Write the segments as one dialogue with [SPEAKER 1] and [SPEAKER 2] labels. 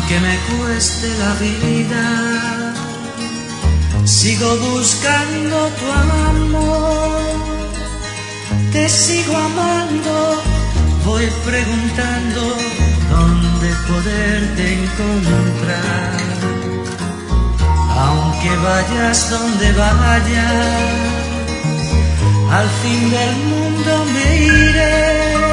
[SPEAKER 1] Aunque me cueste la vida, sigo buscando tu amor. Te sigo amando, voy preguntando dónde poderte encontrar. Aunque vayas donde vayas, al fin del mundo me iré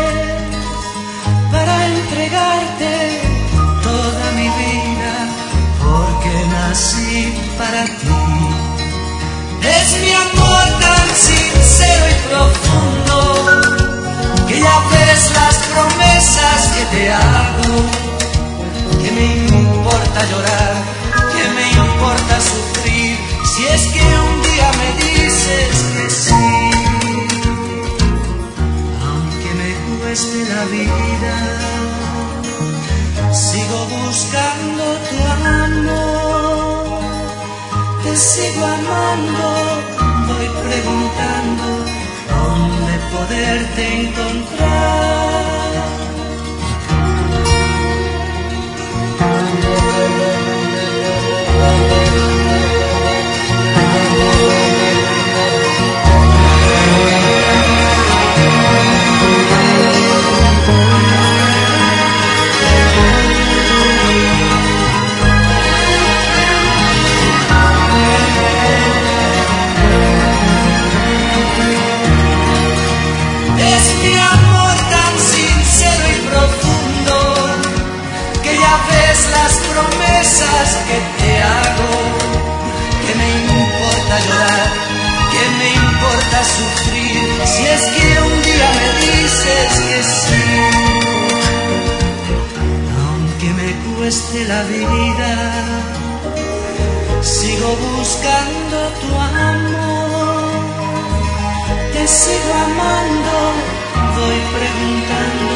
[SPEAKER 1] para entregarte toda mi vida, porque nací para ti. Es mi amor tan sincero y profundo, que ya ves las promesas que te hago. ¿Qué me importa llorar? ¿Qué me importa sufrir? Si es que un día me dices que sí. Aunque me cueste la vida, sigo buscando tu amor. Te sigo amando, voy preguntando dónde poderte encontrar. Las promesas que te hago, que me importa llorar, que me importa sufrir, si es que un día me dices que sí. Aunque me cueste la vida, sigo buscando tu amor. Te sigo amando, voy preguntando